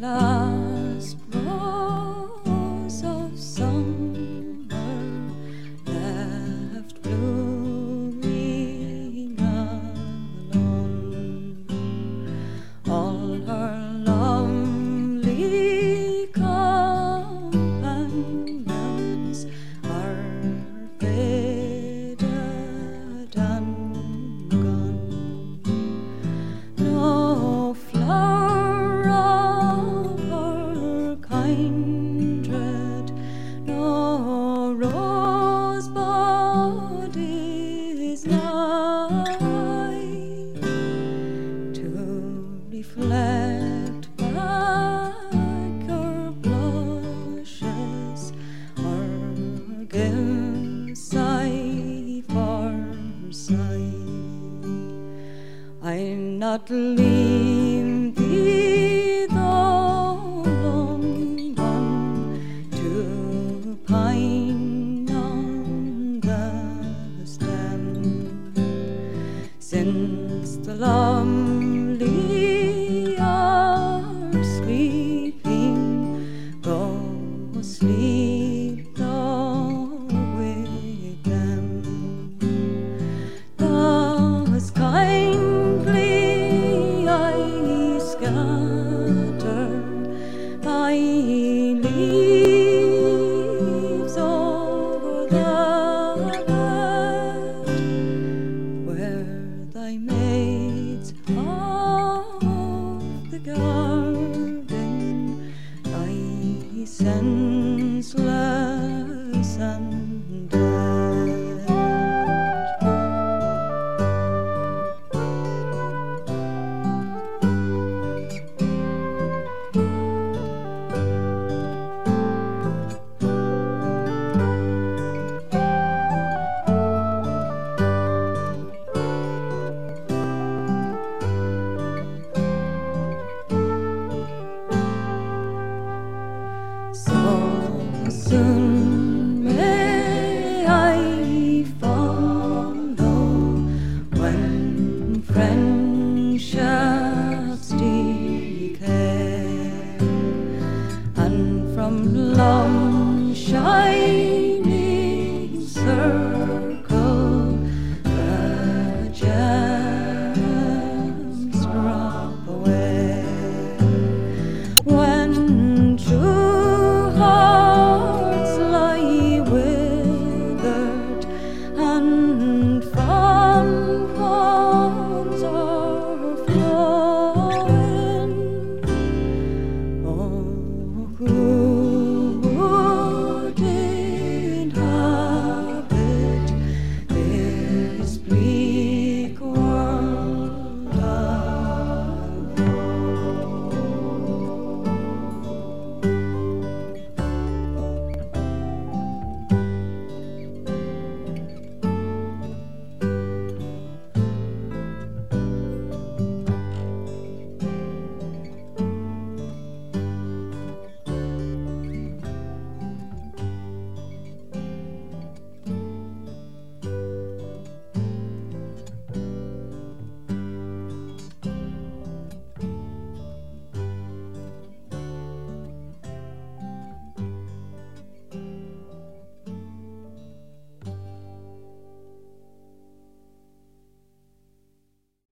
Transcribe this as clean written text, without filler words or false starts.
last rose of summer left blooming alone. All her lovely companions are faded and gone. No flower of her kindred, no rosebud is nigh to reflect back her blushes or give sigh for sigh. I'm not leave thee, thou lone one, to pine on the stem, since the lovely are sleeping. Go sleep thou with them. Thus kindly I scatter thy leaves over the bed where thy maids of the garden lie senseless and dead. So soon may I follow when friendships decay, and from love shine